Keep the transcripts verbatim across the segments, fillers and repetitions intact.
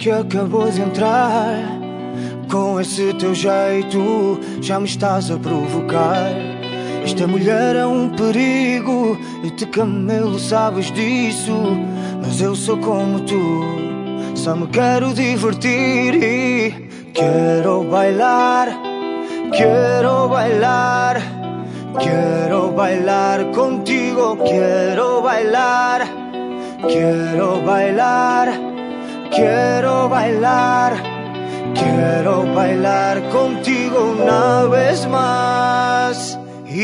que acabou de entrar. Com esse teu jeito já me estás a provocar. Esta mulher é um perigo e te camelo, sabes disso. Mas eu sou como tu, só me quero divertir e quero bailar, quero bailar, quero bailar contigo, quero bailar, quero bailar, quero bailar, quero bailar contigo una vez más.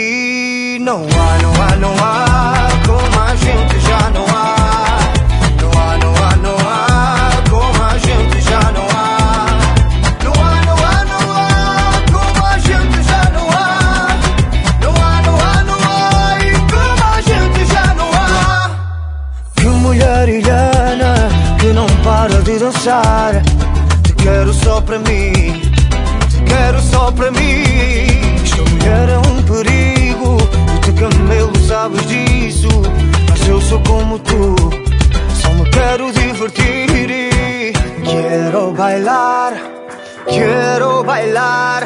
E não há, não há, não há como a gente, já não há. Não há, não há, não há como a gente, já não há. Não há, não há, não há como a gente, já não há. Não há, não há, não há e como a gente, já não há. Que mulher ilhana que não para de dançar. Te quero só pra mim, te quero só pra mim. Esta mulher é um perigo e te camelo, sabes disso. Mas eu sou como tu, só me quero divertir e quero bailar, quero bailar,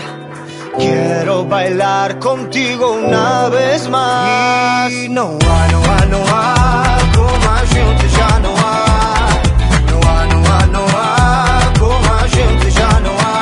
quero bailar contigo una vez más. E não há, não há, não há como a gente, já não há. Não há, não há, não há como a gente, já não há.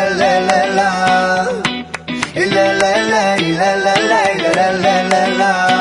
La la la la la la la la la la.